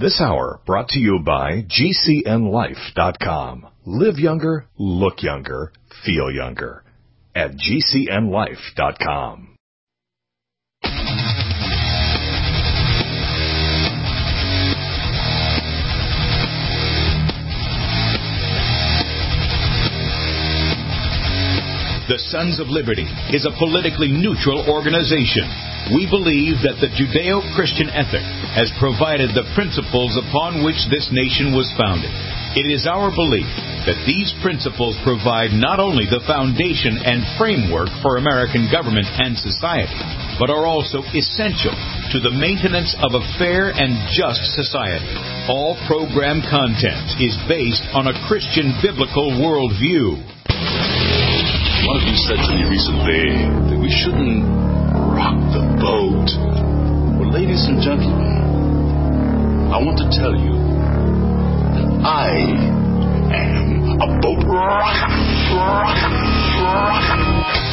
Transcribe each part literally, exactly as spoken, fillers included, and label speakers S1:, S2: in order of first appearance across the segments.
S1: This hour brought to you by G C N life dot com. Live younger, look younger, feel younger at G C N life dot com.
S2: The Sons of Liberty is a politically neutral organization. We believe that the Judeo-Christian ethic has provided the principles upon which this nation was founded. It is our belief that these principles provide not only the foundation and framework for American government and society, but are also essential to the maintenance of a fair and just society. All program content is based on a Christian biblical worldview.
S3: One of you said to me recently that we shouldn't rock the boat. Well, ladies and gentlemen, I want to tell you that I am a boat rocker. Rocker. Rocker.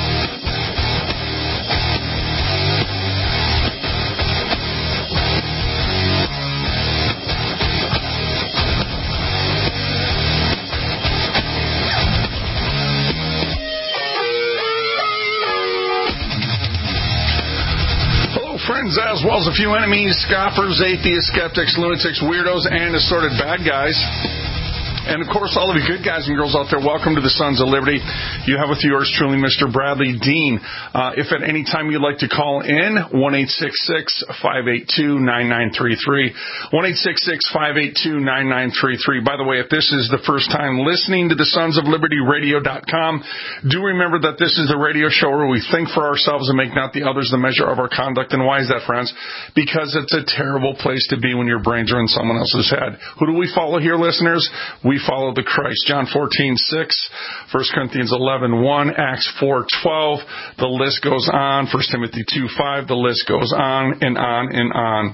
S4: Friends, as well as a few enemies, scoffers, atheists, skeptics, lunatics, weirdos, and assorted bad guys. And, of course, all of you good guys and girls out there, welcome to the Sons of Liberty. You have with yours truly, Mister Bradley Dean. Uh, if at any time you'd like to call in, one eight six six, five eight two, nine nine three three. one eight six six, five eight two, nine nine three three. By the way, if this is the first time listening to the Sons of Liberty Radio dot com, do remember that this is the radio show where we think for ourselves and make not the others the measure of our conduct. And why is that, friends? Because it's a terrible place to be when your brains are in someone else's head. Who do we follow here, listeners? We follow the Christ. John fourteen six, First Corinthians eleven one, Acts four twelve. The list goes on. First Timothy two five. The list goes on and on and on.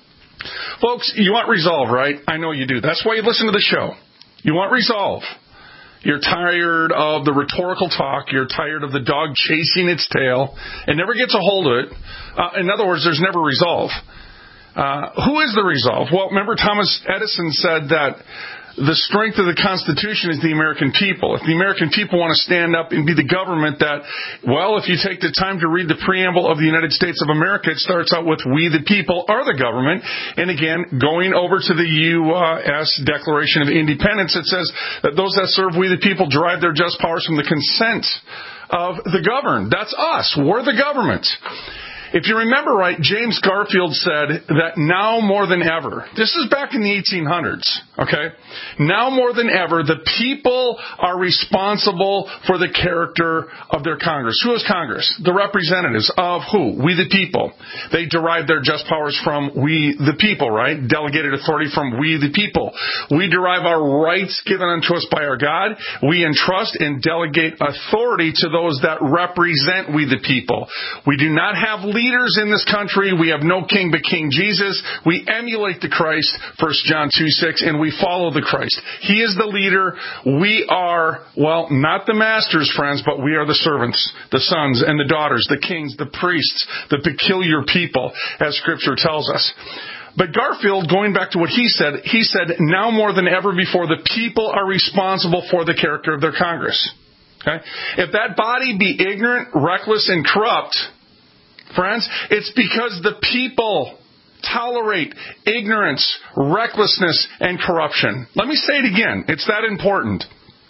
S4: Folks, you want resolve, right? I know you do. That's why you listen to the show. You want resolve. You're tired of the rhetorical talk. You're tired of the dog chasing its tail. It never gets a hold of it. Uh, in other words, there's never resolve. Uh, who is the resolve? Well, remember Thomas Edison said that the strength of the Constitution is the American people. If the American people want to stand up and be the government that, well, if you take the time to read the preamble of the United States of America, it starts out with we the people are the government. And again, going over to the U S Declaration of Independence, it says that those that serve we the people derive their just powers from the consent of the governed. That's us. We're the government. If you remember right, James Garfield said that now more than ever, this is back in the eighteen hundreds, okay? Now more than ever, the people are responsible for the character of their Congress. Who is Congress? The representatives of who? We the people. They derive their just powers from we the people, right? Delegated authority from we the people. We derive our rights given unto us by our God. We entrust and delegate authority to those that represent we the people. We do not have leaders in this country. We have no king but King Jesus. We emulate the Christ, First John two six, and we follow the Christ. He is the leader. We are, well, not the masters, friends, but we are the servants, the sons and the daughters, the kings, the priests, the peculiar people, as Scripture tells us. But Garfield, going back to what he said, he said, now more than ever before, the people are responsible for the character of their Congress. Okay? If that body be ignorant, reckless, and corrupt, friends, it's because the people tolerate ignorance, recklessness, and corruption. Let me say it again. It's that important.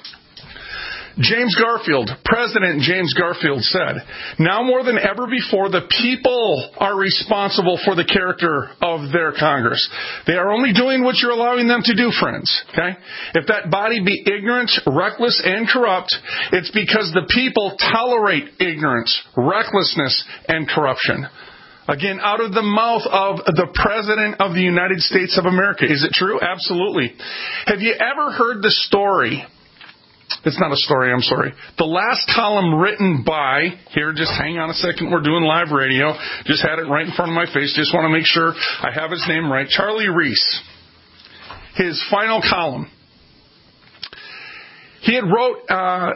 S4: James Garfield, President James Garfield said, now more than ever before, the people are responsible for the character of their Congress. They are only doing what you're allowing them to do, friends. Okay? If that body be ignorant, reckless, and corrupt, it's because the people tolerate ignorance, recklessness, and corruption. Again, out of the mouth of the President of the United States of America. Is it true? Absolutely. Have you ever heard the story? It's not a story, I'm sorry. The last column written by, here, just hang on a second, we're doing live radio. Just had it right in front of my face. Just want to make sure I have his name right. Charlie Reese. His final column. He had wrote uh,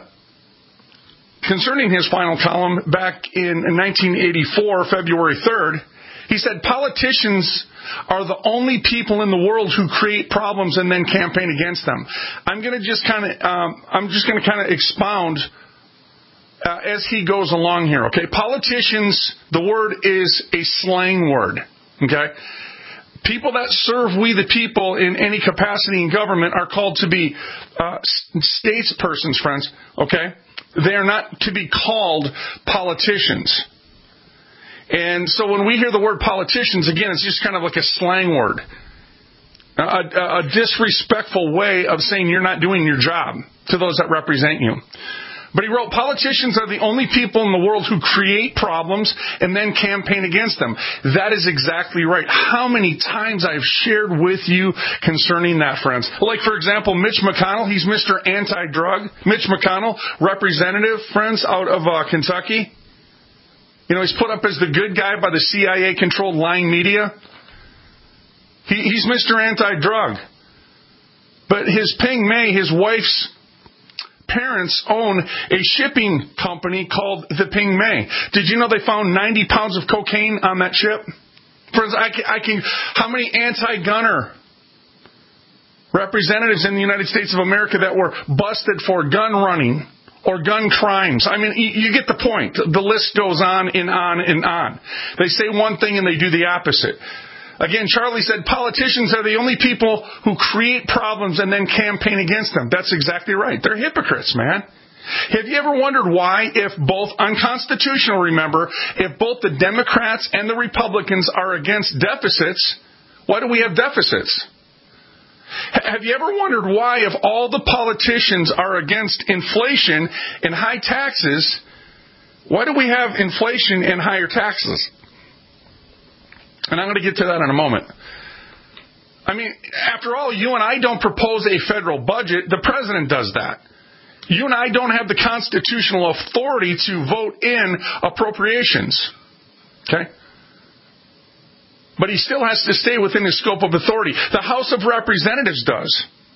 S4: concerning his final column back in nineteen eighty-four, February third. He said, politicians are the only people in the world who create problems and then campaign against them. I'm going to just kind of, um, I'm just going to kind of expound uh, as he goes along here. Okay, politicians. The word is a slang word. Okay, people that serve we the people in any capacity in government are called to be uh, statespersons, friends. Okay, they are not to be called politicians. And so when we hear the word politicians, again, it's just kind of like a slang word. A, a, a disrespectful way of saying you're not doing your job to those that represent you. But he wrote, politicians are the only people in the world who create problems and then campaign against them. That is exactly right. How many times I've shared with you concerning that, friends. Like, for example, Mitch McConnell, he's Mister Anti-Drug. Mitch McConnell, representative, friends, out of uh, Kentucky. You know, he's put up as the good guy by the C I A-controlled lying media. He, he's Mister Anti-Drug. But his Ping Mei, his wife's parents, own a shipping company called the Ping Mei. Did you know they found ninety pounds of cocaine on that ship? Friends, I can, I can, how many anti-gunner representatives in the United States of America that were busted for gun running or gun crimes? I mean, you get the point. The list goes on and on and on. They say one thing and they do the opposite. Again, Charlie said politicians are the only people who create problems and then campaign against them. That's exactly right. They're hypocrites, man. Have you ever wondered why, if both unconstitutional, remember, if both the Democrats and the Republicans are against deficits, why do we have deficits? Have you ever wondered why, if all the politicians are against inflation and high taxes, why do we have inflation and higher taxes? And I'm going to get to that in a moment. I mean, after all, you and I don't propose a federal budget. The president does that. You and I don't have the constitutional authority to vote in appropriations. Okay? But he still has to stay within his scope of authority. The House of Representatives does.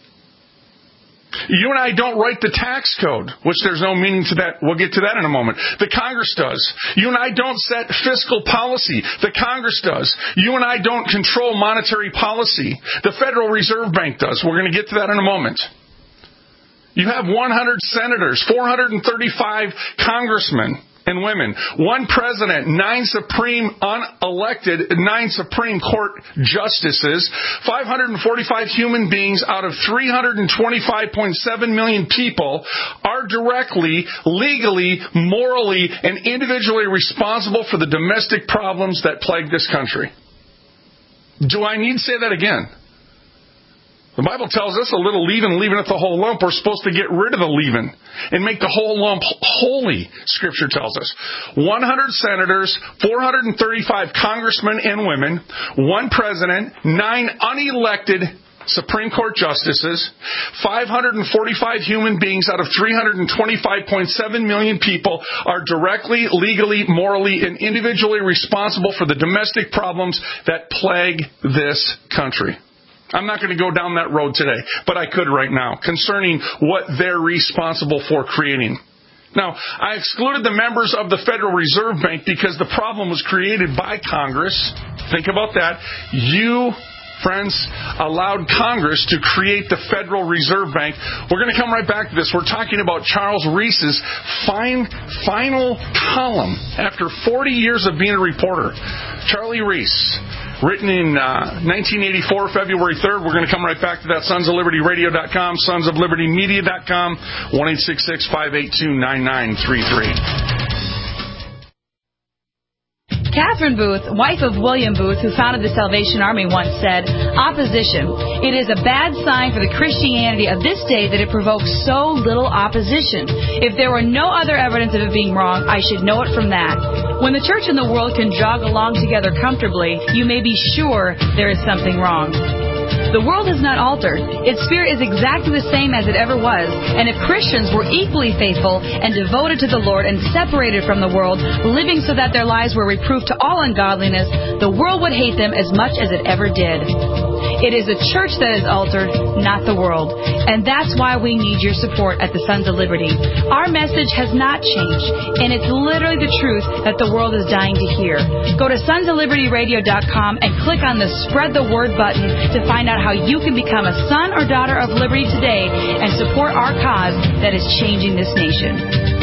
S4: You and I don't write the tax code, which there's no meaning to that. We'll get to that in a moment. The Congress does. You and I don't set fiscal policy. The Congress does. You and I don't control monetary policy. The Federal Reserve Bank does. We're going to get to that in a moment. You have one hundred senators, four hundred thirty-five congressmen and women, one president, nine supreme unelected, nine Supreme Court justices, five hundred forty-five human beings out of three hundred twenty-five point seven million people are directly, legally, morally, and individually responsible for the domestic problems that plague this country. Do I need to say that again? The Bible tells us a little leaven leaveth the whole lump. We're supposed to get rid of the leaven and make the whole lump holy, Scripture tells us. one hundred senators, four hundred thirty-five congressmen and women, one president, nine unelected Supreme Court justices, five hundred forty-five human beings out of three hundred twenty-five point seven million people are directly, legally, morally, and individually responsible for the domestic problems that plague this country. I'm not going to go down that road today, but I could right now, concerning what they're responsible for creating. Now, I excluded the members of the Federal Reserve Bank because the problem was created by Congress. Think about that. You, friends, allowed Congress to create the Federal Reserve Bank. We're going to come right back to this. We're talking about Charles Reese's fine, final column after forty years of being a reporter. Charlie Reese. Written in uh, nineteen eighty-four, February third. We're going to come right back to that. sons of liberty radio dot com, sons of liberty media dot com, one eight six six, five eight two, nine nine three three.
S5: Catherine Booth, wife of William Booth, who founded the Salvation Army, once said, "Opposition. It is a bad sign for the Christianity of this day that it provokes so little opposition. If there were no other evidence of it being wrong, I should know it from that. When the church and the world can jog along together comfortably, you may be sure there is something wrong. The world has not altered. Its spirit is exactly the same as it ever was. And if Christians were equally faithful and devoted to the Lord and separated from the world, living so that their lives were reproof to all ungodliness, the world would hate them as much as it ever did." It is the church that is altered, not the world. And that's why we need your support at the Sons of Liberty. Our message has not changed, and it's literally the truth that the world is dying to hear. Go to sons of liberty radio dot com and click on the Spread the Word button to find out how you can become a son or daughter of liberty today and support our cause that is changing this nation.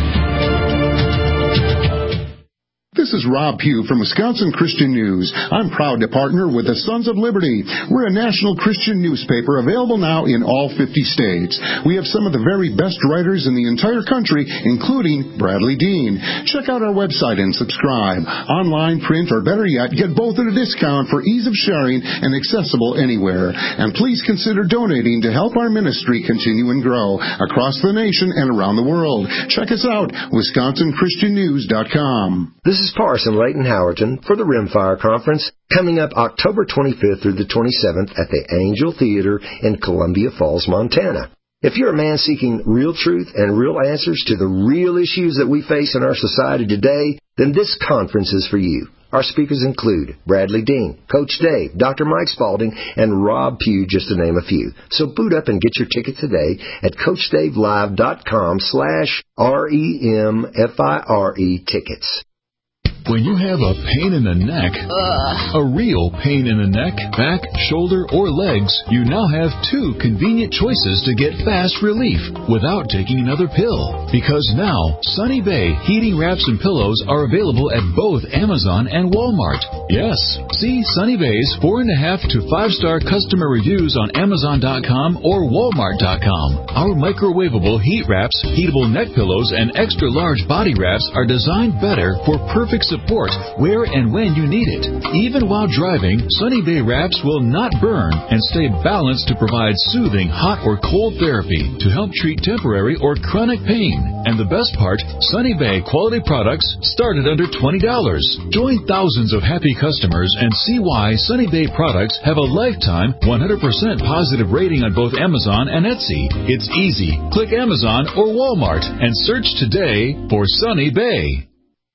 S6: This is Rob Pugh from Wisconsin Christian News. I'm proud to partner with the Sons of Liberty. We're a national Christian newspaper available now in all fifty states. We have some of the very best writers in the entire country, including Bradley Dean. Check out our website and subscribe. Online, print, or better yet, get both at a discount for ease of sharing and accessible anywhere. And please consider donating to help our ministry continue and grow across the nation and around the world. Check us out, wisconsin christian news dot com.
S7: This is Parson Leighton Howerton for the Rimfire Conference, coming up October twenty-fifth through the twenty-seventh at the Angel Theater in Columbia Falls, Montana. If you're a man seeking real truth and real answers to the real issues that we face in our society today, then this conference is for you. Our speakers include Bradley Dean, Coach Dave, Doctor Mike Spalding, and Rob Pugh, just to name a few. So boot up and get your ticket today at coach dave live dot com slash R E M F I R E tickets.
S8: When you have a pain in the neck, Ugh. a real pain in the neck, back, shoulder, or legs, you now have two convenient choices to get fast relief without taking another pill. Because now, Sunny Bay heating wraps and pillows are available at both Amazon and Walmart. Yes, see Sunny Bay's four and a half to five star customer reviews on Amazon dot com or Walmart dot com. Our microwavable heat wraps, heatable neck pillows, and extra large body wraps are designed better for perfect support where and when you need it. Even while driving, Sunny Bay wraps will not burn and stay balanced to provide soothing hot or cold therapy to help treat temporary or chronic pain. And the best part, Sunny Bay quality products start at under twenty dollars. Join thousands of happy customers and see why Sunny Bay products have a lifetime one hundred percent positive rating on both Amazon and Etsy. It's easy. Click Amazon or Walmart and search today for Sunny Bay.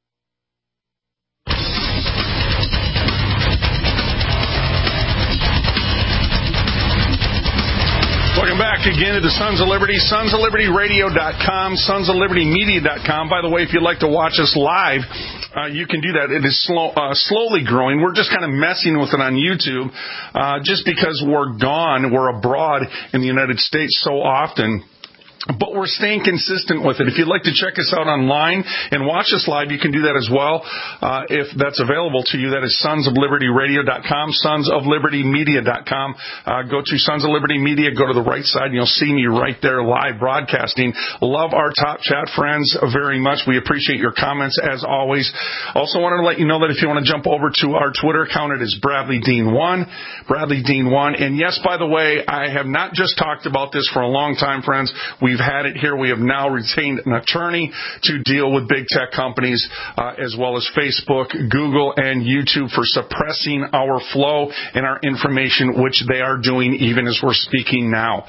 S4: Welcome back again to the Sons of Liberty, sons of liberty radio dot com, sons of liberty media dot com. By the way, if you'd like to watch us live, uh, you can do that. It is slow, uh, slowly growing. We're just kind of messing with it on YouTube uh, just because we're gone. We're abroad in the United States so often. But we're staying consistent with it. If you'd like to check us out online and watch us live, you can do that as well. Uh, if that's available to you, that is sons of liberty radio dot com, sons of liberty media dot com. Uh, go to Sons of Liberty Media, go to the right side, and you'll see me right there live broadcasting. Love our top chat friends very much. We appreciate your comments as always. Also wanted to let you know that if you want to jump over to our Twitter account, it is Bradley Dean one, Bradley Dean one. And yes, by the way, I have not just talked about this for a long time, friends. We've had it here. We have now retained an attorney to deal with big tech companies uh, as well as Facebook, Google, and YouTube for suppressing our flow and our information, which they are doing even as we're speaking now.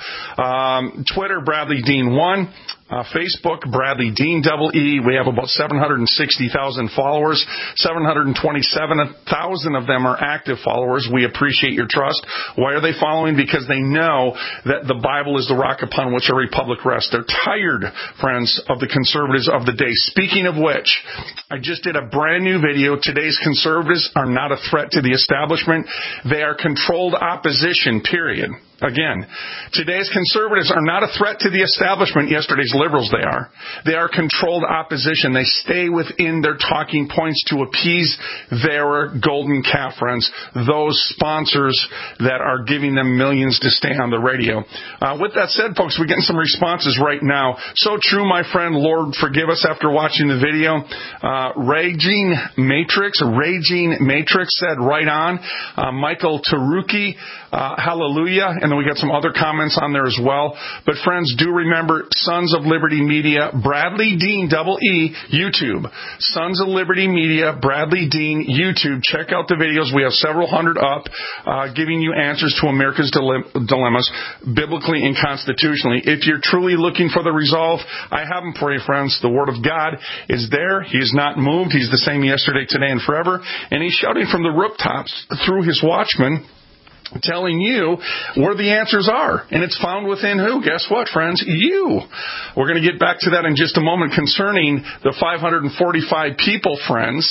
S4: Um, Twitter, Bradley Dean one. Uh, Facebook, Bradley Dean, double E. We have about seven hundred sixty thousand followers. seven hundred twenty-seven thousand of them are active followers. We appreciate your trust. Why are they following? Because they know that the Bible is the rock upon which a republic rests. They're tired, friends, of the conservatives of the day. Speaking of which, I just did a brand new video. Today's conservatives are not a threat to the establishment. They are controlled opposition, period. Again, today's conservatives are not a threat to the establishment. Yesterday's liberals, they are. They are controlled opposition. They stay within their talking points to appease their golden calf, friends, those sponsors that are giving them millions to stay on the radio. Uh, with that said, folks, we're getting some responses right now. So true, my friend, Lord, forgive us after watching the video. Uh, Raging Matrix, Raging Matrix said right on. Uh, Michael Taruki, uh, hallelujah. And then we got some other comments on there as well. But friends, do remember Sons of Liberty Media, Bradley Dean, double E, YouTube. Sons of Liberty Media, Bradley Dean, YouTube. Check out the videos. We have several hundred up, uh, giving you answers to America's dile- dilemmas, biblically and constitutionally. If you're truly looking for the resolve, I have them for you, friends. The Word of God is there. He is not moved. He's the same yesterday, today, and forever. And he's shouting from the rooftops through his watchmen telling you where the answers are. And it's found within who? Guess what, friends? You. We're going to get back to that in just a moment concerning the five hundred forty-five people, friends,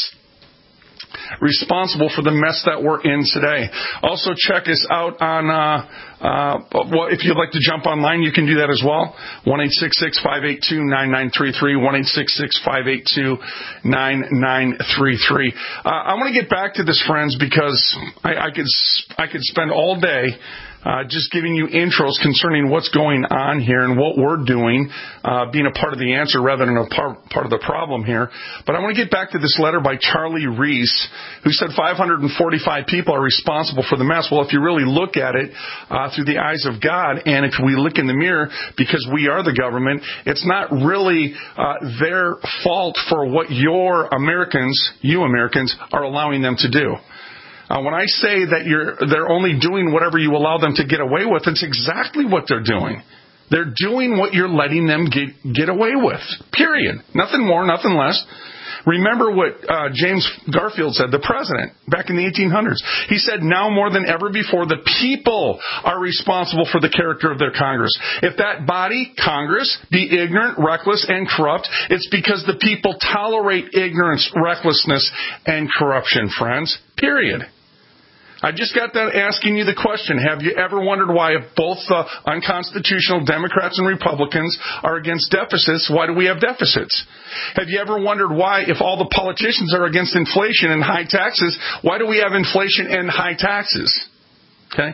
S4: responsible for the mess that we're in today. Also, check us out on, uh, uh, well, if you'd like to jump online, you can do that as well. one eight six six, five eight two, nine nine three three, one eight six six, five eight two, nine nine three three. Uh, I want to get back to this, friends, because I, I could, I could spend all day Uh, just giving you intros concerning what's going on here and what we're doing, uh, being a part of the answer rather than a part, part of the problem here. But I want to get back to this letter by Charlie Reese, who said five hundred forty-five people are responsible for the mess. Well, if you really look at it uh, through the eyes of God, and if we look in the mirror, because we are the government, it's not really uh, their fault for what your Americans, you Americans, are allowing them to do. Uh, when I say that you're, they're only doing whatever you allow them to get away with, it's exactly what they're doing. They're doing what you're letting them get, get away with. Period. Nothing more, nothing less. Remember what uh, James Garfield said, the president, back in the eighteen hundreds. He said, now more than ever before, the people are responsible for the character of their Congress. If that body, Congress, be ignorant, reckless, and corrupt, it's because the people tolerate ignorance, recklessness, and corruption, friends. Period. I just got done asking you the question, have you ever wondered why if both the unconstitutional Democrats and Republicans are against deficits, why do we have deficits? Have you ever wondered why if all the politicians are against inflation and high taxes, why do we have inflation and high taxes? Okay?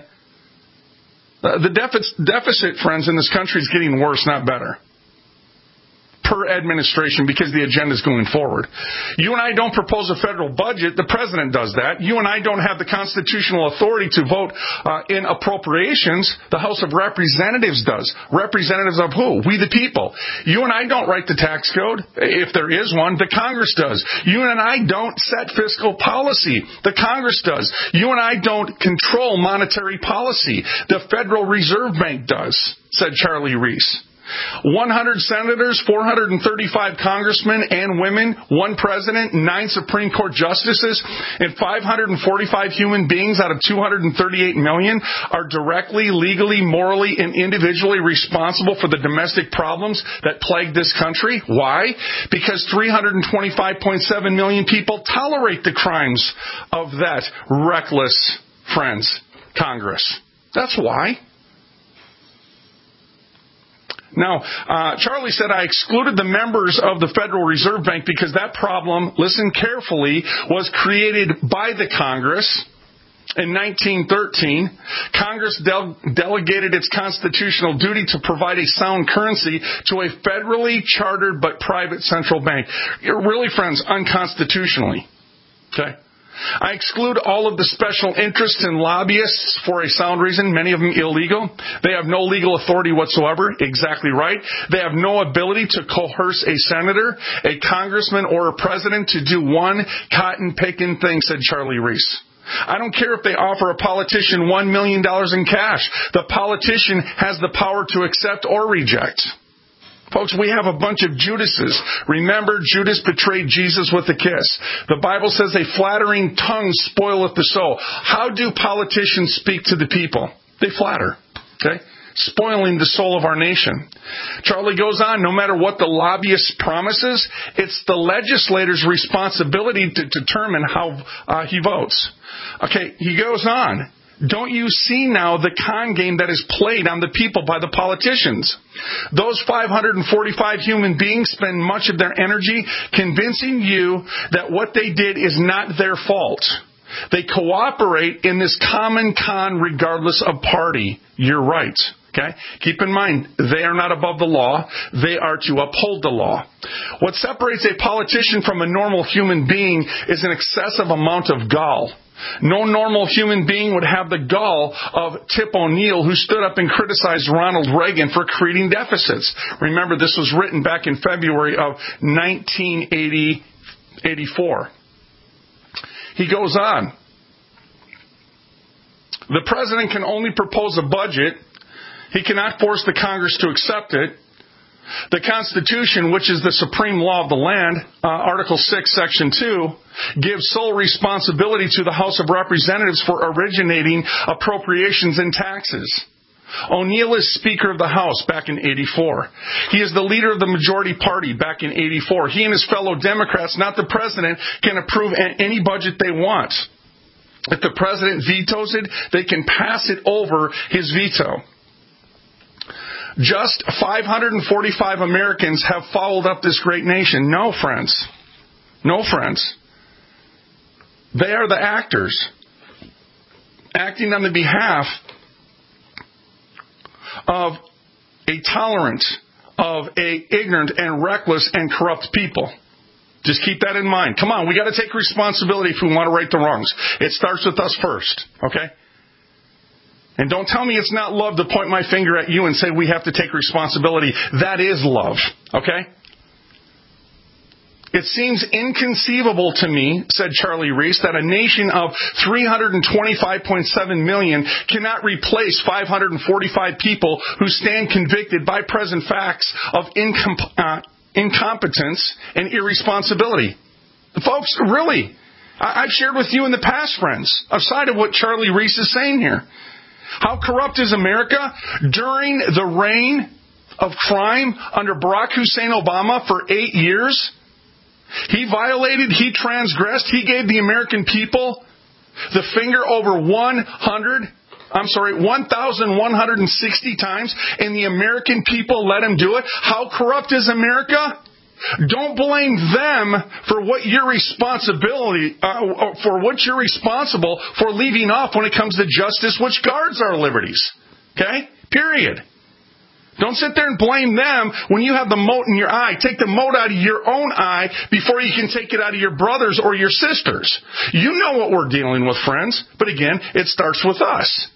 S4: Uh, the deficit, deficit, friends, in this country is getting worse, not better. Per administration, because the agenda is going forward. You and I don't propose a federal budget. The president does that. You and I don't have the constitutional authority to vote uh, in appropriations. The House of Representatives does. Representatives of who? We the people. You and I don't write the tax code, if there is one. The Congress does. You and I don't set fiscal policy. The Congress does. You and I don't control monetary policy. The Federal Reserve Bank does, said Charlie Reese. one hundred senators, four hundred thirty-five congressmen and women, one president, nine Supreme Court justices, and five hundred forty-five human beings out of two hundred thirty-eight million are directly, legally, morally, and individually responsible for the domestic problems that plague this country. Why? Because three hundred twenty-five point seven million people tolerate the crimes of that reckless, friends, Congress. That's why. Now, uh, Charlie said, I excluded the members of the Federal Reserve Bank because that problem, listen carefully, was created by the Congress in nineteen thirteen. Congress del- delegated its constitutional duty to provide a sound currency to a federally chartered but private central bank. Really, friends, unconstitutionally. Okay? I exclude all of the special interests and lobbyists for a sound reason, many of them illegal. They have no legal authority whatsoever. Exactly right. They have no ability to coerce a senator, a congressman, or a president to do one cotton-picking thing, said Charlie Reese. I don't care if they offer a politician one million dollars in cash. The politician has the power to accept or reject. Folks, we have a bunch of Judases. Remember, Judas betrayed Jesus with a kiss. The Bible says a flattering tongue spoileth the soul. How do politicians speak to the people? They flatter. Okay? Spoiling the soul of our nation. Charlie goes on, no matter what the lobbyist promises, it's the legislator's responsibility to determine how uh, he votes. Okay, he goes on. Don't you see now the con game that is played on the people by the politicians? Those five hundred forty-five human beings spend much of their energy convincing you that what they did is not their fault. They cooperate in this common con regardless of party. You're right. Okay? Keep in mind, they are not above the law. They are to uphold the law. What separates a politician from a normal human being is an excessive amount of gall. No normal human being would have the gall of Tip O'Neill, who stood up and criticized Ronald Reagan for creating deficits. Remember, this was written back in February of nineteen eighty-four. He goes on. The president can only propose a budget. He cannot force the Congress to accept it. The Constitution, which is the supreme law of the land, uh, Article six, Section two, gives sole responsibility to the House of Representatives for originating appropriations and taxes. O'Neill is Speaker of the House back in eighty-four. He is the leader of the majority party back in eighty-four. He and his fellow Democrats, not the president, can approve any budget they want. If the president vetoes it, they can pass it over his veto. Just five hundred forty-five Americans have followed up this great nation. No, friends. No, friends. They are the actors, acting on the behalf of a tolerant, of a ignorant and reckless and corrupt people. Just keep that in mind. Come on, we got to take responsibility if we want to right the wrongs. It starts with us first, okay? And don't tell me it's not love to point my finger at you and say we have to take responsibility. That is love, okay? It seems inconceivable to me, said Charlie Reese, that a nation of three hundred twenty-five point seven million cannot replace five hundred forty-five people who stand convicted by present facts of incom- uh, incompetence and irresponsibility. Folks, really, I- I've shared with you in the past, friends, aside of what Charlie Reese is saying here. How corrupt is America? During the reign of crime under Barack Hussein Obama for eight years, he violated, he transgressed, he gave the American people the finger over one hundred, I'm sorry, one thousand one hundred sixty times, and the American people let him do it. How corrupt is America? Don't blame them for what you're responsibility uh, for what you're responsible for leaving off when it comes to justice, which guards our liberties. Okay? Period. Don't sit there and blame them when you have the mote in your eye. Take the mote out of your own eye before you can take it out of your brothers or your sisters. You know what we're dealing with, friends. But again, it starts with us.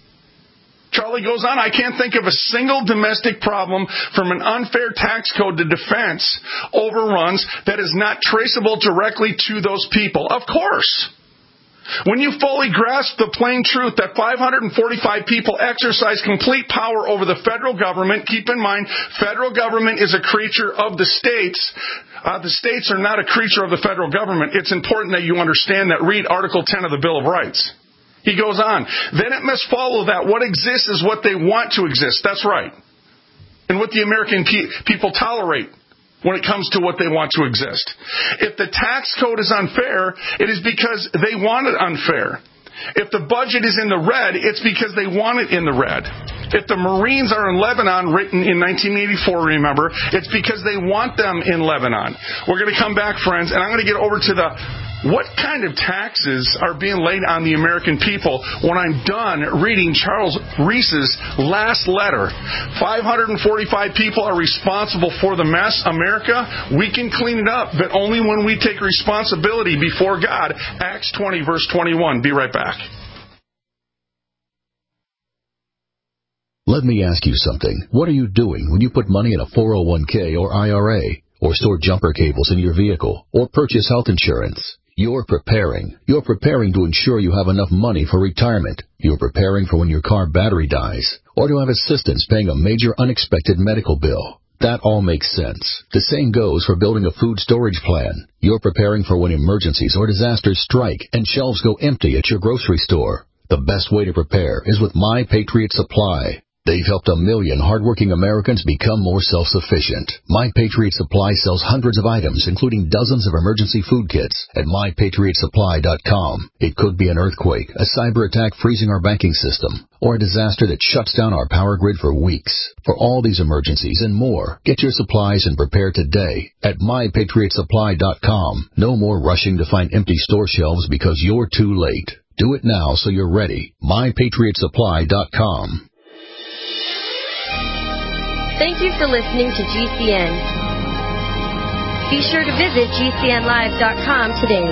S4: Charlie goes on, I can't think of a single domestic problem from an unfair tax code to defense overruns that is not traceable directly to those people. Of course. When you fully grasp the plain truth that five hundred forty-five people exercise complete power over the federal government, keep in mind, federal government is a creature of the states. Uh, the states are not a creature of the federal government. It's important that you understand that. Read Article ten of the Bill of Rights. He goes on, then it must follow that what exists is what they want to exist. That's right. And what the American pe- people tolerate when it comes to what they want to exist. If the tax code is unfair, it is because they want it unfair. If the budget is in the red, it's because they want it in the red. If the Marines are in Lebanon, written in nineteen eighty-four, remember, it's because they want them in Lebanon. We're going to come back, friends, and I'm going to get over to the what kind of taxes are being laid on the American people when I'm done reading Charles Reese's last letter. five hundred forty-five people are responsible for the mess. America, we can clean it up, but only when we take responsibility before God. Acts twenty, verse twenty-one. Be right back.
S9: Let me ask you something. What are you doing when you put money in a four oh one k or I R A, or store jumper cables in your vehicle, or purchase health insurance? You're preparing. You're preparing to ensure you have enough money for retirement. You're preparing for when your car battery dies, or to have assistance paying a major unexpected medical bill. That all makes sense. The same goes for building a food storage plan. You're preparing for when emergencies or disasters strike and shelves go empty at your grocery store. The best way to prepare is with My Patriot Supply. They've helped a million hardworking Americans become more self-sufficient. My Patriot Supply sells hundreds of items, including dozens of emergency food kits, at my patriot supply dot com. It could be an earthquake, a cyber attack freezing our banking system, or a disaster that shuts down our power grid for weeks. For all these emergencies and more, get your supplies and prepare today at my patriot supply dot com. No more rushing to find empty store shelves because you're too late. Do it now so you're ready. my patriot supply dot com.
S10: Thank you for listening to G C N. Be sure to visit G C N live dot com today.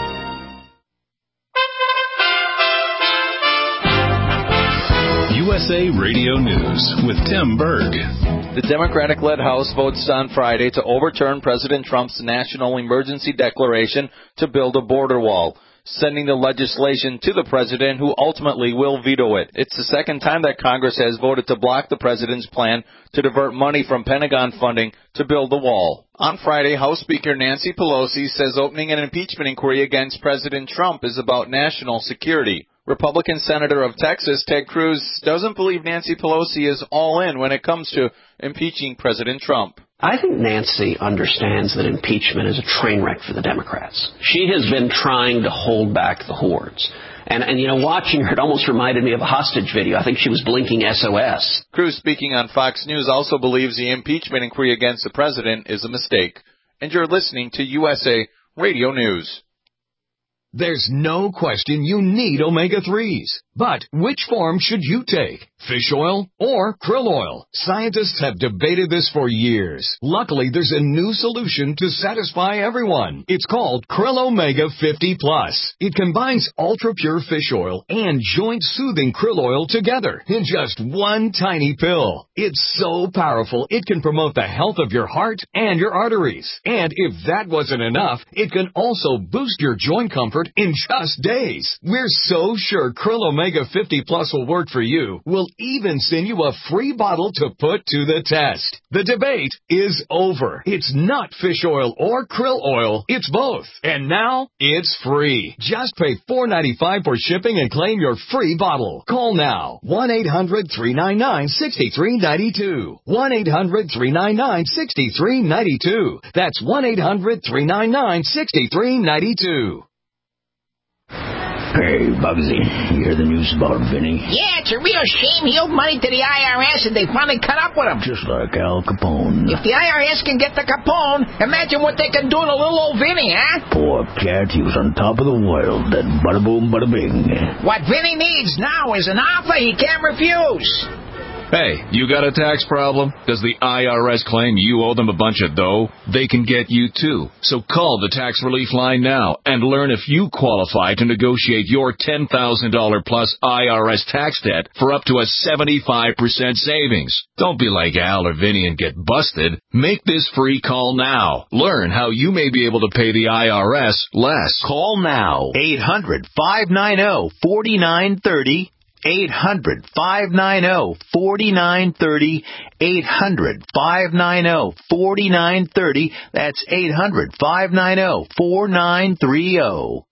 S1: U S A Radio News with Tim Berg.
S11: The Democratic-led House votes on Friday to overturn President Trump's national emergency declaration to build a border wall. sending the legislation to the president, who ultimately will veto it. It's the second time that Congress has voted to block the president's plan to divert money from Pentagon funding to build the wall. On Friday, House Speaker Nancy Pelosi says opening an impeachment inquiry against President Trump is about national security. Republican Senator of Texas, Ted Cruz, doesn't believe Nancy Pelosi is all in when it comes to impeaching President Trump.
S12: I think Nancy understands that impeachment is a train wreck for the Democrats. She has been trying to hold back the hordes. And, and, you know, watching her, it almost reminded me of a hostage video. I think she was blinking S O S.
S11: Cruz, speaking on Fox News, also believes the impeachment inquiry against the president is a mistake. And you're listening to U S A Radio News.
S1: There's no question you need omega threes. But which form should you take? Fish oil or krill oil? Scientists have debated this for years. Luckily, there's a new solution to satisfy everyone. It's called Krill Omega fifty plus. It combines ultra-pure fish oil and joint-soothing krill oil together in just one tiny pill. It's so powerful, it can promote the health of your heart and your arteries. And if that wasn't enough, it can also boost your joint comfort in just days. We're so sure Krill Omega fifty plus will work for you. We'll even send you a free bottle to put to the test. The debate is over. It's not fish oil or krill oil. It's both. And now it's free. Just pay four dollars and ninety-five cents for shipping and claim your free bottle. Call now. one eight hundred three nine nine six three nine two. one eight hundred three nine nine six three nine two. That's one eight hundred three nine nine six three nine two.
S13: Hey, Bugsy, you hear the news about Vinny?
S14: Yeah, it's a real shame he owed money to the I R S and they finally cut up with him.
S13: Just like Al Capone.
S14: If the I R S can get the Capone, imagine what they can do to little old Vinny, huh?
S13: Poor cat, he was on top of the world, then bada boom, bada bing.
S14: What Vinny needs now is an offer he can't refuse.
S15: Hey, you got a tax problem? Does the I R S claim you owe them a bunch of dough? They can get you too. So call the Tax Relief Line now and learn if you qualify to negotiate your ten thousand dollars plus I R S tax debt for up to a seventy-five percent savings. Don't be like Al or Vinny and get busted. Make this free call now. Learn how you may be able to pay the I R S less.
S2: Call now. eight hundred five nine zero four nine three zero. eight hundred five nine zero four nine three zero. eight hundred five nine zero four nine three zero. That's eight hundred five nine zero four nine three zero.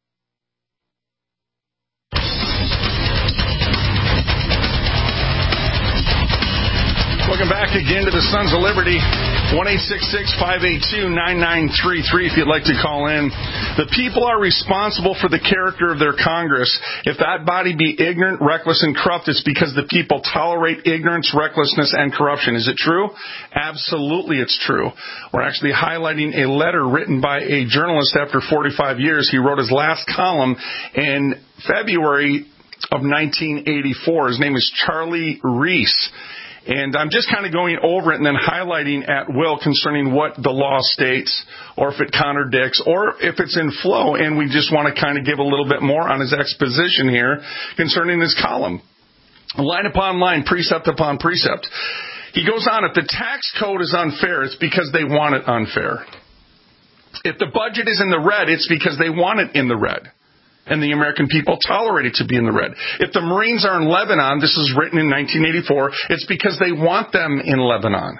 S4: Welcome back again to the Sons of Liberty. one eight six six five eight two nine nine three three if you'd like to call in. The people are responsible for the character of their Congress. If that body be ignorant, reckless, and corrupt, it's because the people tolerate ignorance, recklessness, and corruption. Is it true? Absolutely it's true. We're actually highlighting a letter written by a journalist after forty-five years. He wrote his last column in February of nineteen eighty-four. His name is Charlie Reese. And I'm just kind of going over it and then highlighting at will concerning what the law states, or if it contradicts, or if it's in flow, and we just want to kind of give a little bit more on his exposition here concerning his column. Line upon line, precept upon precept. He goes on, if the tax code is unfair, it's because they want it unfair. If the budget is in the red, it's because they want it in the red. And the American people tolerate it to be in the red. If the Marines are in Lebanon, this is written in nineteen eighty-four, it's because they want them in Lebanon.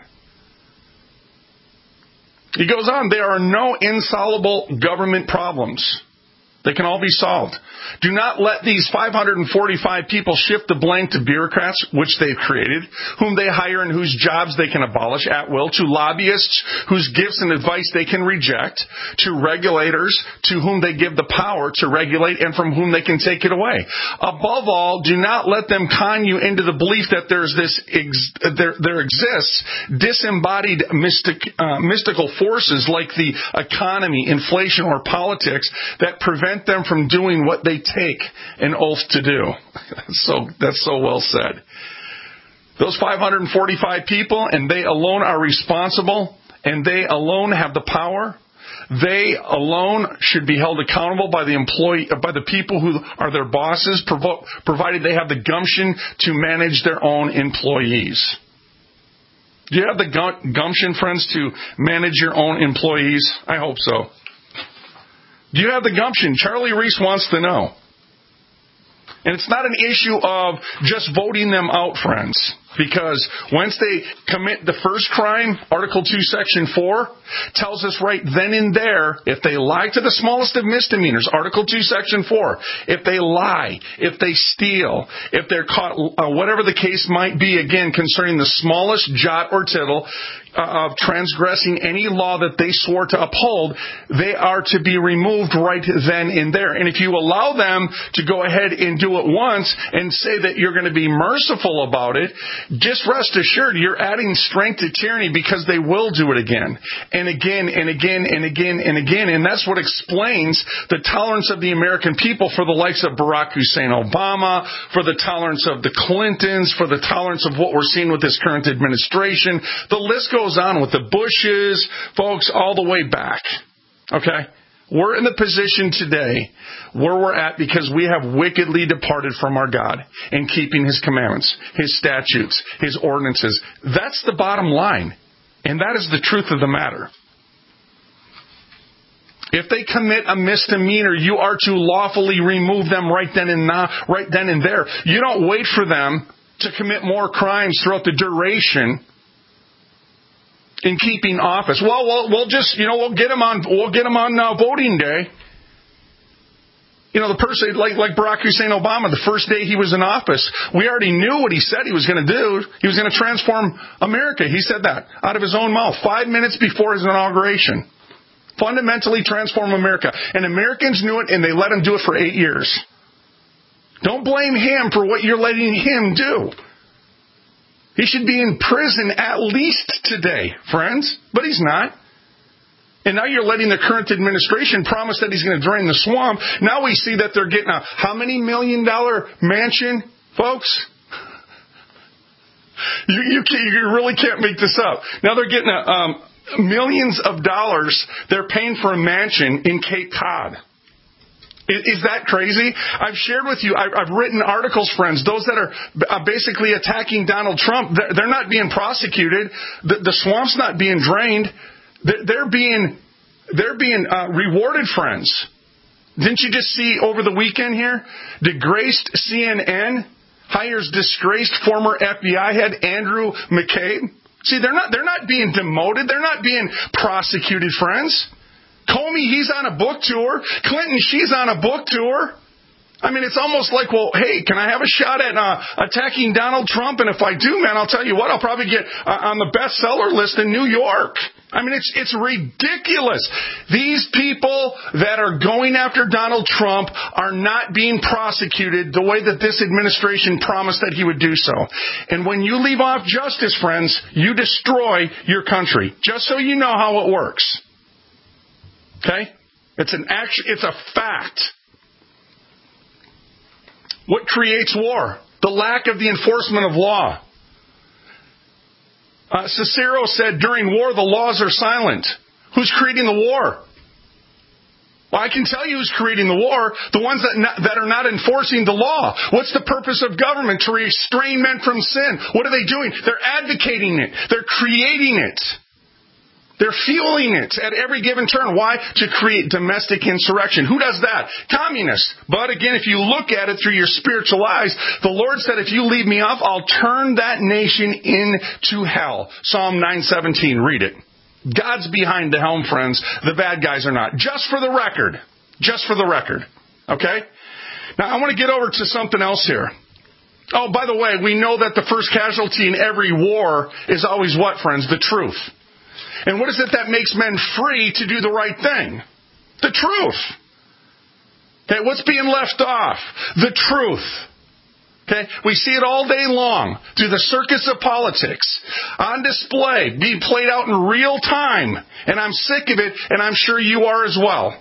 S4: He goes on, there are no insoluble government problems. They can all be solved. Do not let these five hundred forty-five people shift the blame to bureaucrats, which they've created, whom they hire and whose jobs they can abolish at will, to lobbyists whose gifts and advice they can reject, to regulators to whom they give the power to regulate and from whom they can take it away. Above all, do not let them con you into the belief that there's this ex- there, there exists disembodied mystic, uh, mystical forces like the economy, inflation, or politics that prevent them from doing what they take an oath to do. So that's so well said. Those five hundred forty-five people, and they alone are responsible, and they alone have the power. They alone should be held accountable by the employee, by the people who are their bosses, provo- provided they have the gumption to manage their own employees. Do you have the gu- gumption, friends, to manage your own employees? I hope so. Do you have the gumption? Charlie Reese wants to know. And it's not an issue of just voting them out, friends. Because once they commit the first crime, Article two, Section four, tells us right then and there, if they lie to the smallest of misdemeanors, Article two, Section four, if they lie, if they steal, if they're caught, uh, whatever the case might be, again, concerning the smallest jot or tittle uh, of transgressing any law that they swore to uphold, they are to be removed right then and there. And if you allow them to go ahead and do it once and say that you're going to be merciful about it, just rest assured you're adding strength to tyranny, because they will do it again and again and again and again and again. And that's what explains the tolerance of the American people for the likes of Barack Hussein Obama, for the tolerance of the Clintons, for the tolerance of what we're seeing with this current administration. The list goes on with the Bushes, folks, all the way back. Okay? We're in the position today where we're at because we have wickedly departed from our God in keeping His commandments, His statutes, His ordinances. That's the bottom line. And that is the truth of the matter. If they commit a misdemeanor, you are to lawfully remove them right then and now, right then and there. You don't wait for them to commit more crimes throughout the duration in keeping office. Well, we'll, we'll just, you know, we'll get them on, we'll get them on uh, voting day. You know, the person, like, like Barack Hussein Obama, the first day he was in office, we already knew what he said he was going to do. He was going to transform America. He said that out of his own mouth, five minutes before his inauguration. Fundamentally transform America. And Americans knew it, and they let him do it for eight years. Don't blame him for what you're letting him do. He should be in prison at least today, friends. But he's not. And now you're letting the current administration promise that he's going to drain the swamp. Now we see that they're getting a how many million dollar mansion, folks? You, you, you really can't make this up. Now they're getting a, um, millions of dollars. They're paying for a mansion in Cape Cod. Is that crazy? I've shared with you, I've written articles, friends, those that are basically attacking Donald Trump, they're not being prosecuted. The swamp's not being drained. They're being, they're being uh, rewarded, friends. Didn't you just see over the weekend here? Disgraced C N N hires disgraced former F B I head Andrew McCabe. See, they're not, they're not being demoted. They're not being prosecuted, friends. Comey, he's on a book tour. Clinton, she's on a book tour. I mean, it's almost like, well, hey, can I have a shot at uh, attacking Donald Trump? And if I do, man, I'll tell you what, I'll probably get uh, on the bestseller list in New York. I mean, it's it's ridiculous. These people that are going after Donald Trump are not being prosecuted the way that this administration promised that he would do so. And when you leave off justice, friends, you destroy your country. Just so you know how it works. Okay? It's an action, it's a fact. What creates war? The lack of the enforcement of law. Uh, Cicero said, during war, the laws are silent. Who's creating the war? Well, I can tell you who's creating the war. The ones that, not, that are not enforcing the law. What's the purpose of government? To restrain men from sin. What are they doing? They're advocating it. They're creating it. They're fueling it at every given turn. Why? To create domestic insurrection. Who does that? Communists. But again, if you look at it through your spiritual eyes, the Lord said, if you leave me off, I'll turn that nation into hell. Psalm nine seventeen. Read it. God's behind the helm, friends. The bad guys are not. Just for the record. Just for the record. Okay? Now, I want to get over to something else here. Oh, by the way, we know that the first casualty in every war is always what, friends? The truth. And what is it that makes men free to do the right thing? The truth. Okay, what's being left off? The truth. Okay, we see it all day long through the circus of politics, on display, being played out in real time. And I'm sick of it, and I'm sure you are as well.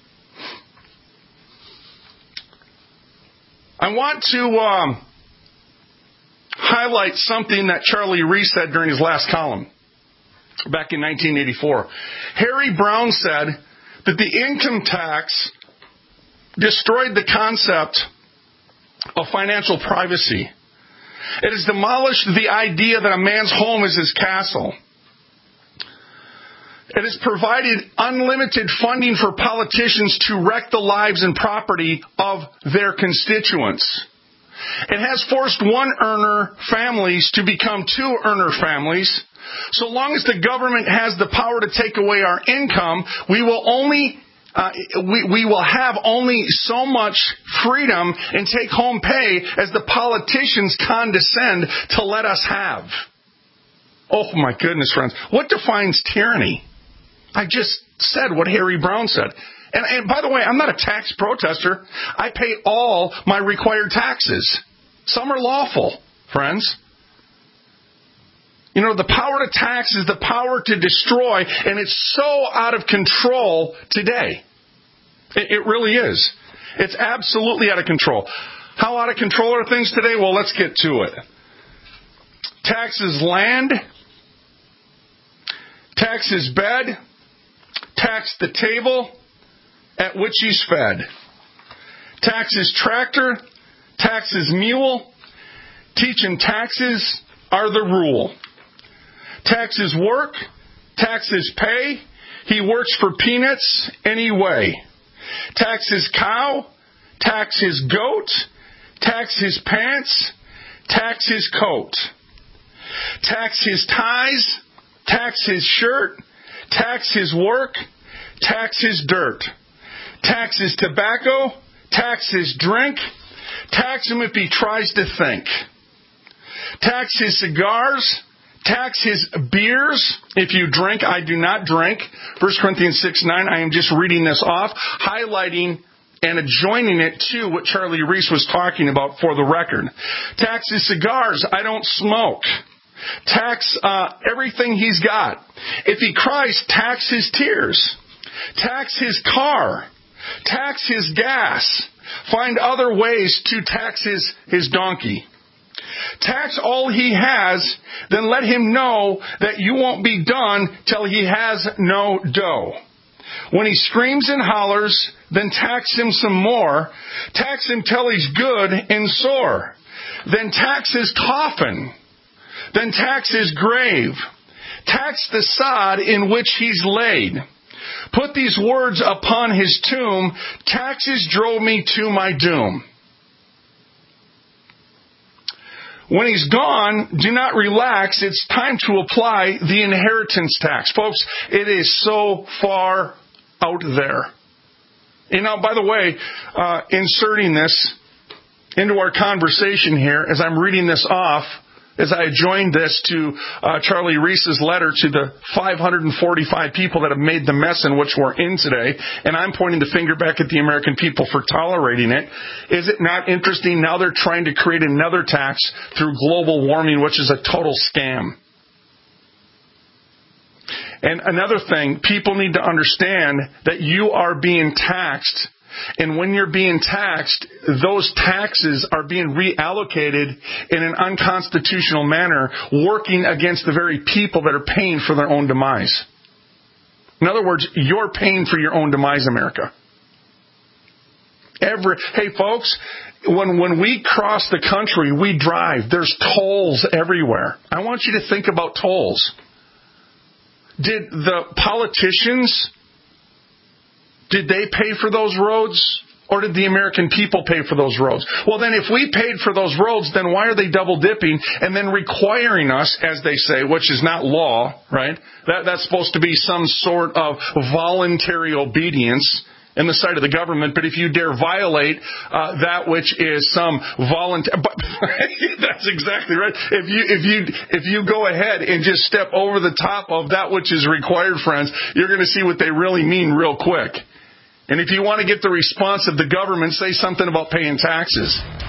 S4: I want to um, highlight something that Charlie Reese said during his last column. Back in nineteen eighty-four. Harry Brown said that the income tax destroyed the concept of financial privacy. It has demolished the idea that a man's home is his castle. It has provided unlimited funding for politicians to wreck the lives and property of their constituents. It has forced one-earner families to become two-earner families. So long as the government has the power to take away our income, we will only uh, we, we will have only so much freedom and take-home pay as the politicians condescend to let us have. Oh my goodness, friends! What defines tyranny? I just said what Harry Brown said. And, and by the way, I'm not a tax protester. I pay all my required taxes. Some are lawful, friends. You know, the power to tax is the power to destroy, and it's so out of control today. It, it really is. It's absolutely out of control. How out of control are things today? Well, let's get to it. Taxes land. Taxes bed. Tax the table at which he's fed. Taxes tractor, taxes mule, teaching taxes are the rule. Taxes work, taxes pay, he works for peanuts anyway. Taxes cow, taxes goat, taxes pants, taxes coat. Taxes ties, taxes shirt, tax his work, tax his dirt. Tax his tobacco, tax his drink, tax him if he tries to think. Tax his cigars, tax his beers. If you drink, I do not drink. First Corinthians six nine, I am just reading this off, highlighting and adjoining it to what Charlie Reese was talking about for the record. Tax his cigars, I don't smoke. Tax uh, everything he's got. If he cries, tax his tears. Tax his car. Tax his gas. Find other ways to tax his, his donkey. Tax all he has, then let him know that you won't be done till he has no dough. When he screams and hollers, then tax him some more. Tax him till he's good and sore. Then tax his coffin. Then tax his grave. Tax the sod in which he's laid. Put these words upon his tomb. Taxes drove me to my doom. When he's gone, do not relax. It's time to apply the inheritance tax. Folks, it is so far out there. And now, by the way, uh, inserting this into our conversation here, as I'm reading this off, as I joined this to uh, Charlie Reese's letter to the five hundred forty-five people that have made the mess in which we're in today, and I'm pointing the finger back at the American people for tolerating it. Is it not interesting? Now they're trying to create another tax through global warming, which is a total scam. And another thing, people need to understand that you are being taxed. And when you're being taxed, those taxes are being reallocated in an unconstitutional manner, working against the very people that are paying for their own demise. In other words, you're paying for your own demise, America. Every, hey, folks, when, when we cross the country, we drive. There's tolls everywhere. I want you to think about tolls. Did the politicians... Did they pay for those roads, or did the American people pay for those roads? Well, then if we paid for those roads, then why are they double dipping and then requiring us, as they say, which is not law, right? That, that's supposed to be some sort of voluntary obedience in the sight of the government. But if you dare violate uh, that which is some voluntary, that's exactly right. If you if you if you go ahead and just step over the top of that which is required, friends, you're going to see what they really mean real quick. And if you want to get the response of the government, say something about paying taxes.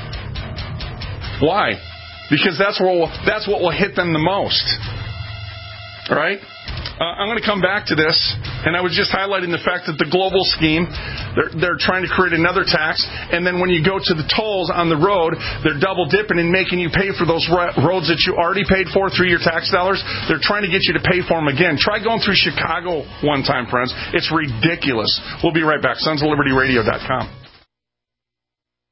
S4: Why? Because that's what will, that's what will hit them the most. All right? Uh, I'm going to come back to this, and I was just highlighting the fact that the global scheme, they're, they're trying to create another tax, and then when you go to the tolls on the road, they're double dipping and making you pay for those roads that you already paid for through your tax dollars. They're trying to get you to pay for them again. Try going through Chicago one time, friends. It's ridiculous. We'll be right back. Sons of Liberty Radio dot com.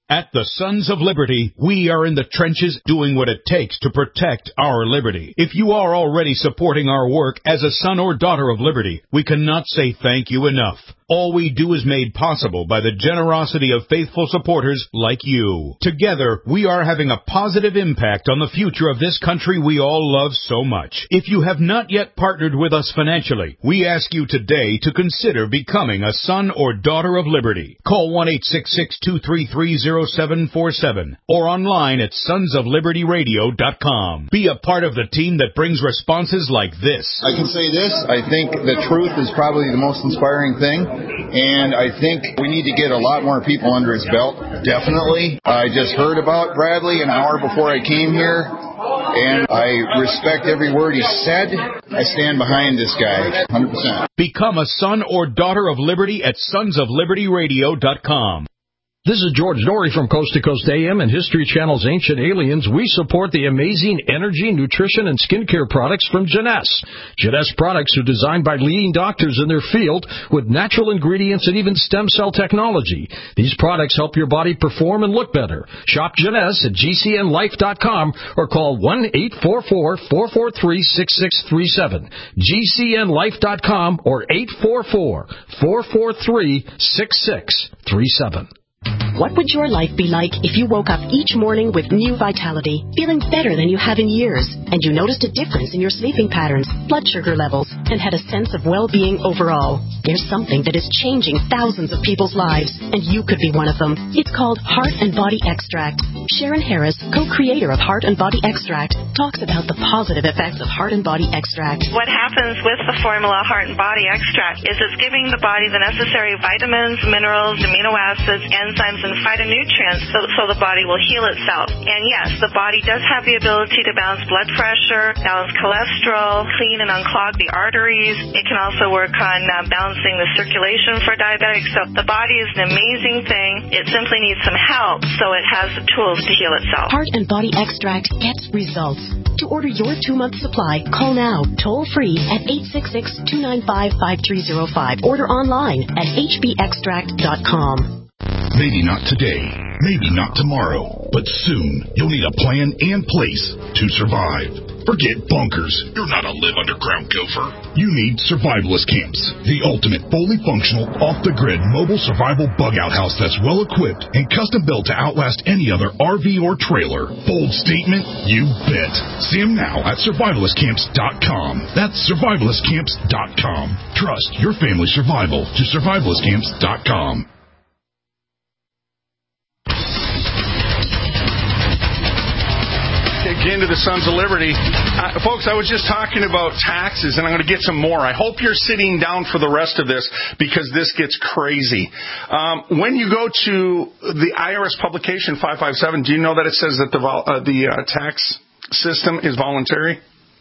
S2: At the Sons of Liberty, we are in the trenches doing what it takes to protect our liberty. If you are already supporting our work as a son or daughter of liberty, we cannot say thank you enough. All we do is made possible by the generosity of faithful supporters like you. Together, we are having a positive impact on the future of this country we all love so much. If you have not yet partnered with us financially, we ask you today to consider becoming a son or daughter of liberty. Call one eight six six, two three three, zero seven four seven or online at sons of liberty radio dot com. Be a part of the team that brings responses like this.
S16: I can say this. I think the truth is probably the most inspiring thing. And I think we need to get a lot more people under his belt, definitely. I just heard about Bradley an hour before I came here, and I respect every word he said. I stand behind this guy, one hundred percent.
S2: Become a son or daughter of liberty at sons of liberty radio dot com.
S17: This is George Norrie from Coast to Coast A M and History Channel's Ancient Aliens. We support the amazing energy, nutrition, and skincare products from Jeunesse. Jeunesse products are designed by leading doctors in their field with natural ingredients and even stem cell technology. These products help your body perform and look better. Shop Jeunesse at G C N life dot com or call one eight four four, four four three, six six three seven. G C N life dot com or eight four four, four four three, six six three seven.
S18: What would your life be like if you woke up each morning with new vitality, feeling better than you have in years, and you noticed a difference in your sleeping patterns, blood sugar levels, and had a sense of well-being overall? There's something that is changing thousands of people's lives, and you could be one of them. It's called Heart and Body Extract. Sharon Harris, co-creator of Heart and Body Extract, talks about the positive effects of Heart and Body Extract.
S19: What happens with the formula Heart and Body Extract is it's giving the body the necessary vitamins, minerals, amino acids, enzymes, and phytonutrients so, so the body will heal itself. And yes, the body does have the ability to balance blood pressure, balance cholesterol, clean and unclog the arteries. It can also work on uh, balancing the circulation for diabetics. So the body is an amazing thing. It simply needs some help, so it has the tools to heal itself.
S18: Heart and Body Extract gets results. To order your two-month supply, call now, toll-free at eight six six, two nine five, five three zero five. Order online at h b extract dot com.
S20: Maybe not today, maybe not tomorrow, but soon you'll need a plan and place to survive. Forget bunkers. You're not a live underground gopher. You need survivalist camps, the ultimate fully functional, off-the-grid mobile survival bug-out house that's well-equipped and custom-built to outlast any other R V or trailer. Bold statement? You bet. See them now at survivalist camps dot com. That's survivalist camps dot com. Trust your family's survival to survivalist camps dot com.
S4: Into the Sons of Liberty. Uh, folks, I was just talking about taxes, and I'm going to get some more. I hope you're sitting down for the rest of this because this gets crazy. Um, when you go to the I R S publication five five seven, do you know that it says that the, uh, the uh, tax system is voluntary?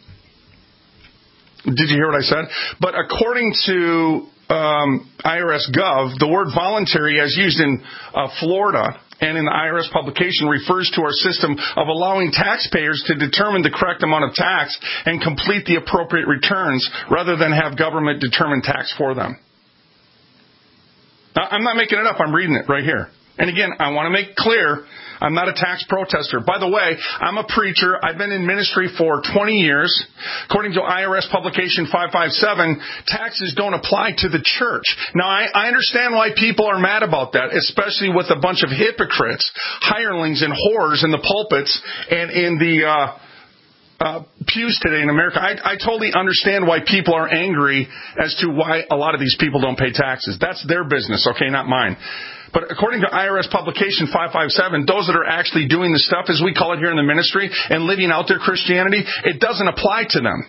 S4: Did you hear what I said? But according to um, I R S Gov, the word voluntary, as used in uh, Florida and in the I R S publication, refers to our system of allowing taxpayers to determine the correct amount of tax and complete the appropriate returns rather than have government determine tax for them. Now, I'm not making it up. I'm reading it right here. And again, I want to make clear, I'm not a tax protester. By the way, I'm a preacher. I've been in ministry for twenty years. According to I R S publication five five seven, taxes don't apply to the church. Now, I, I understand why people are mad about that, especially with a bunch of hypocrites, hirelings, and whores in the pulpits and in the uh, uh, pews today in America. I, I totally understand why people are angry as to why a lot of these people don't pay taxes. That's their business, okay, not mine. But according to I R S publication five five seven, those that are actually doing the stuff, as we call it here in the ministry, and living out their Christianity, it doesn't apply to them.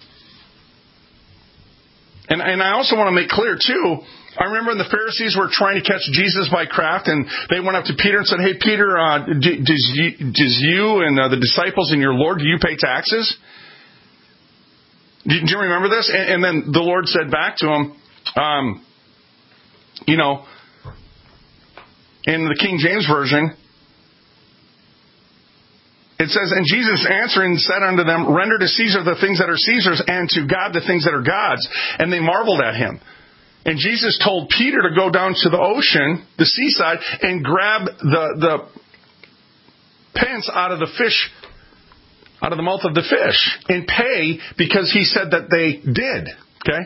S4: And, and I also want to make clear, too, I remember when the Pharisees were trying to catch Jesus by craft, and they went up to Peter and said, hey, Peter, uh, do, does, you, does you and uh, the disciples and your Lord, do you pay taxes? Do, do you remember this? And, and then the Lord said back to him, um, you know, in the King James Version, it says, and Jesus answering said unto them, render to Caesar the things that are Caesar's, and to God the things that are God's. And they marveled at him. And Jesus told Peter to go down to the ocean, the seaside, and grab the, the pence out of the fish, out of the mouth of the fish, and pay because he said that they did. Okay?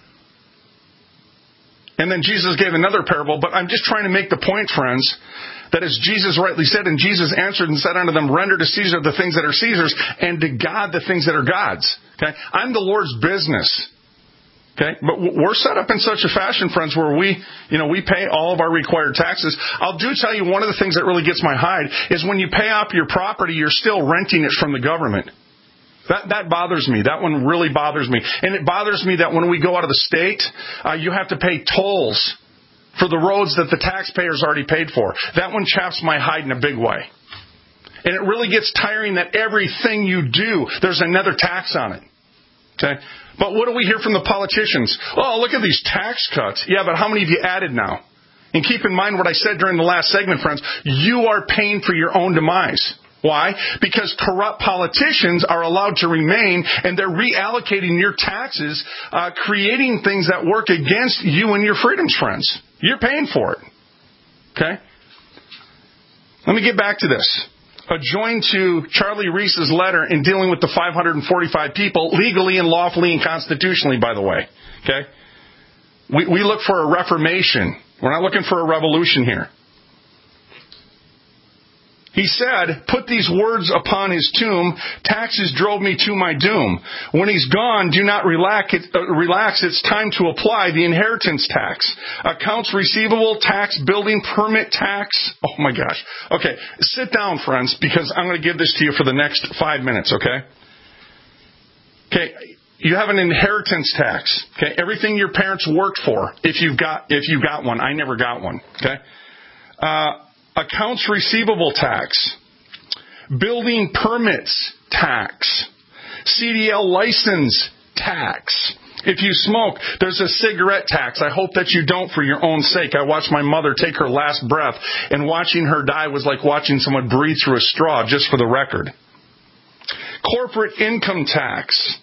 S4: And then Jesus gave another parable, but I'm just trying to make the point, friends, that as Jesus rightly said, and Jesus answered and said unto them, render to Caesar the things that are Caesar's, and to God the things that are God's. Okay? I'm the Lord's business. Okay? But we're set up in such a fashion, friends, where we, you know, we pay all of our required taxes. I'll do tell you one of the things that really gets my hide is when you pay off your property, you're still renting it from the government. That that bothers me. That one really bothers me. And it bothers me that when we go out of the state, uh, you have to pay tolls for the roads that the taxpayers already paid for. That one chaps my hide in a big way. And it really gets tiring that everything you do, there's another tax on it. Okay? But what do we hear from the politicians? Oh, look at these tax cuts. Yeah, but how many have you added now? And keep in mind what I said during the last segment, friends. You are paying for your own demise. Why? Because corrupt politicians are allowed to remain, and they're reallocating your taxes, uh, creating things that work against you and your freedoms, friends. You're paying for it. Okay? Let me get back to this. Adjoined to Charlie Reese's letter in dealing with the five hundred forty-five people, legally and lawfully and constitutionally, by the way. Okay? We, we look for a reformation. We're not looking for a revolution here. He said, put these words upon his tomb, taxes drove me to my doom. When he's gone, do not relax, it, uh, relax, it's time to apply the inheritance tax. Accounts receivable tax, building permit tax. Oh my gosh. Okay, sit down, friends, because I'm going to give this to you for the next five minutes, okay? Okay, you have an inheritance tax, okay? Everything your parents worked for, if you've got, if you got one. I never got one, okay? Uh, Accounts receivable tax, building permits tax, C D L license tax. If you smoke, there's a cigarette tax. I hope that you don't for your own sake. I watched my mother take her last breath, and watching her die was like watching someone breathe through a straw, just for the record. Corporate income tax,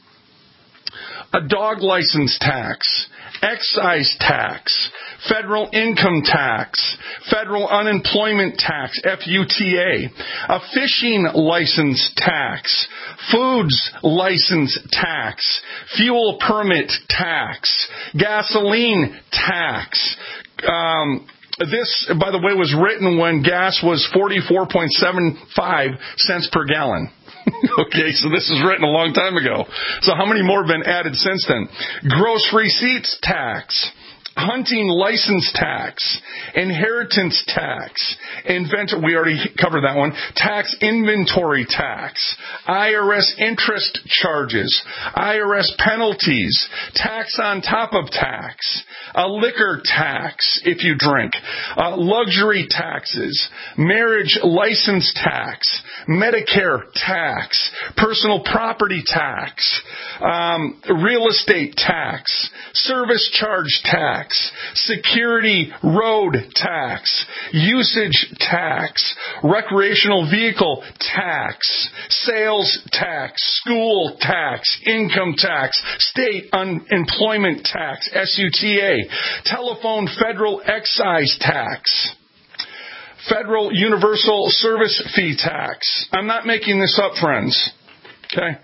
S4: a dog license tax, excise tax, federal income tax, federal unemployment tax, F U T A, a fishing license tax, foods license tax, fuel permit tax, gasoline tax. Um, this, by the way, was written when gas was forty-four point seven five cents per gallon. Okay, so this was written a long time ago. So how many more have been added since then? Gross receipts tax, hunting license tax, inheritance tax, inventor, we already covered that one, tax inventory tax, I R S interest charges, I R S penalties, tax on top of tax, a liquor tax if you drink, uh, luxury taxes, marriage license tax, Medicare tax, personal property tax, um, real estate tax, service charge tax, security road tax, usage tax, recreational vehicle tax, sales tax, school tax, income tax, state unemployment tax, S U T A, telephone federal excise tax, federal universal service fee tax. I'm not making this up, friends. Okay?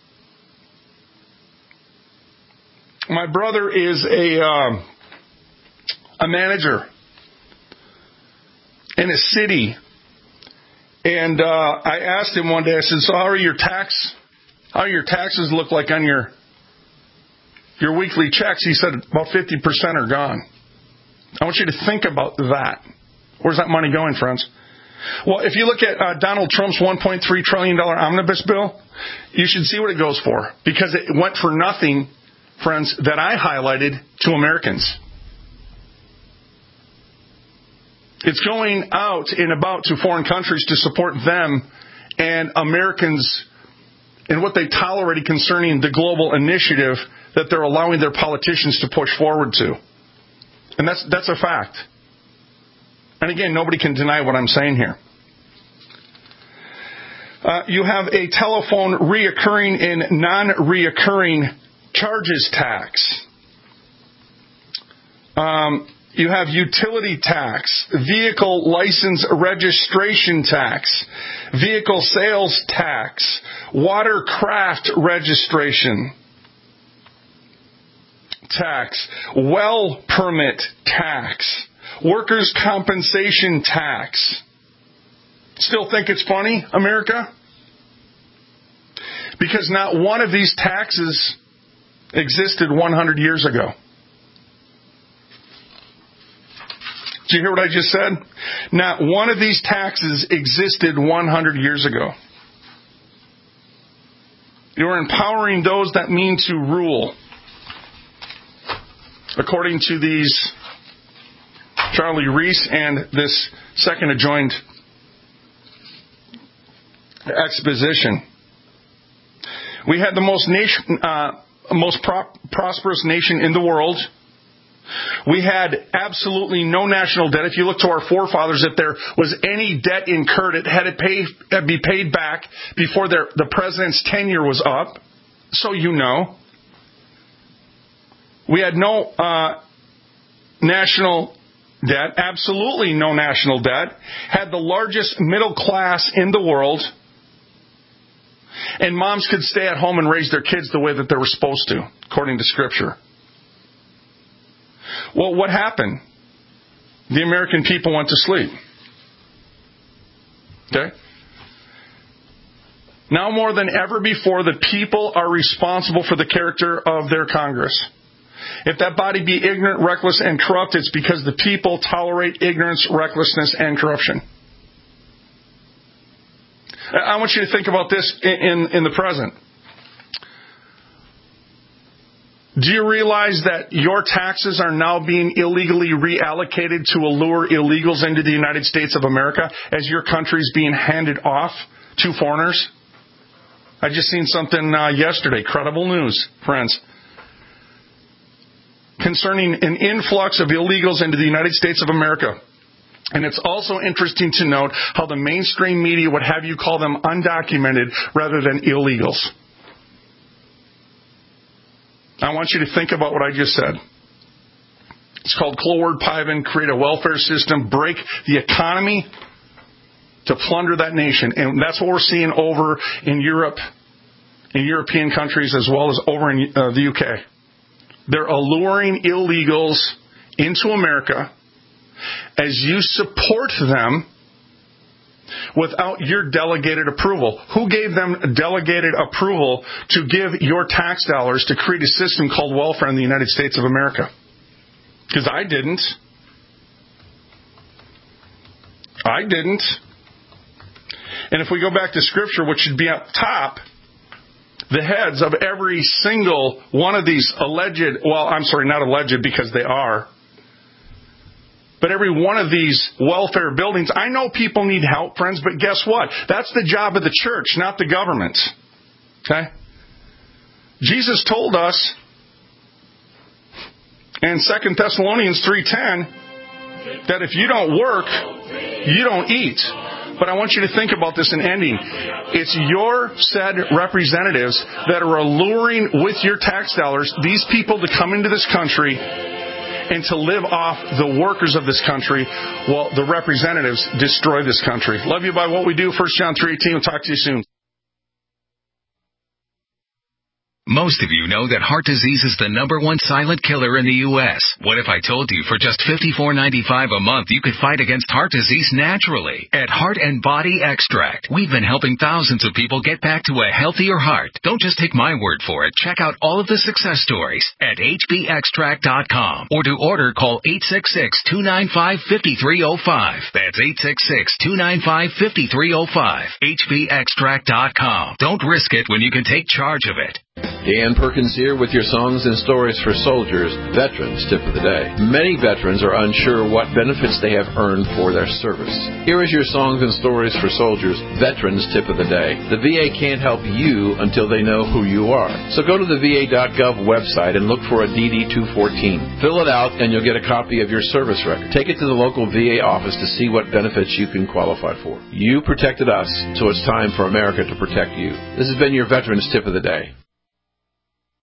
S4: My brother is a uh, a manager in a city, and uh, I asked him one day. I said, "So how are your tax? How do your taxes look like on your your weekly checks?" He said, "About fifty percent are gone." I want you to think about that. Where's that money going, friends? Well, if you look at uh, Donald Trump's one point three trillion dollars omnibus bill, you should see what it goes for, because it went for nothing, friends, that I highlighted to Americans. It's going out and about to foreign countries to support them and Americans in what they tolerated concerning the global initiative that they're allowing their politicians to push forward to. And that's that's a fact. And again, nobody can deny what I'm saying here. Uh, you have a telephone reoccurring and non-reoccurring charges tax. Um, you have utility tax, vehicle license registration tax, vehicle sales tax, watercraft registration tax, well permit tax, workers' compensation tax. Still think it's funny, America? Because not one of these taxes existed one hundred years ago. Did you hear what I just said? Not one of these taxes existed one hundred years ago. You're empowering those that mean to rule. According to these Charlie Reese and this second adjoined exposition. We had the most nation, uh, most pro- prosperous nation in the world. We had absolutely no national debt. If you look to our forefathers, if there was any debt incurred, it had to pay, had be paid back before their, the president's tenure was up. So you know. We had no uh, national debt, absolutely no national debt. Had the largest middle class in the world. And moms could stay at home and raise their kids the way that they were supposed to, according to Scripture. Well, what happened? The American people went to sleep. Okay? Now more than ever before, the people are responsible for the character of their Congress. If that body be ignorant, reckless, and corrupt, it's because the people tolerate ignorance, recklessness, and corruption. I want you to think about this in, in the present. Do you realize that your taxes are now being illegally reallocated to allure illegals into the United States of America as your country is being handed off to foreigners? I just seen something uh, yesterday, credible news, friends, concerning an influx of illegals into the United States of America. And it's also interesting to note how the mainstream media would have you call them undocumented rather than illegals. I want you to think about what I just said. It's called Cloward Piven, create a welfare system, break the economy to plunder that nation. And that's what we're seeing over in Europe, in European countries, as well as over in uh, the U K. They're alluring illegals into America as you support them without your delegated approval. Who gave them delegated approval to give your tax dollars to create a system called welfare in the United States of America? Because I didn't. I didn't. And if we go back to Scripture, which should be up top, the heads of every single one of these alleged, well, I'm sorry, not alleged because they are, but every one of these welfare buildings, I know people need help, friends, but guess what? That's the job of the church, not the government. Okay? Jesus told us in Second Thessalonians three ten that if you don't work, you don't eat. But I want you to think about this in ending. It's your said representatives that are alluring with your tax dollars these people to come into this country and to live off the workers of this country while the representatives destroy this country. Love you by what we do. First John three eighteen. We'll talk to you soon.
S21: Most of you know that heart disease is the number one silent killer in the U S What if I told you for just fifty-four ninety-five a month you could fight against heart disease naturally at Heart and Body Extract? We've been helping thousands of people get back to a healthier heart. Don't just take my word for it. Check out all of the success stories at H B extract dot com. Or to order, call eight six six, two nine five, five three zero five. That's eight six six, two nine five, five three zero five. H B extract dot com. Don't risk it when you can take charge of it.
S22: Dan Perkins here with your Songs and Stories for Soldiers Veterans Tip of the Day. Many veterans are unsure what benefits they have earned for their service. Here is your Songs and Stories for Soldiers Veterans Tip of the Day. The V A can't help you until they know who you are. So go to the V A dot gov website and look for a D D two fourteen. Fill it out and you'll get a copy of your service record. Take it to the local V A office to see what benefits you can qualify for. You protected us, so it's time for America to protect you. This has been your Veterans Tip of the Day.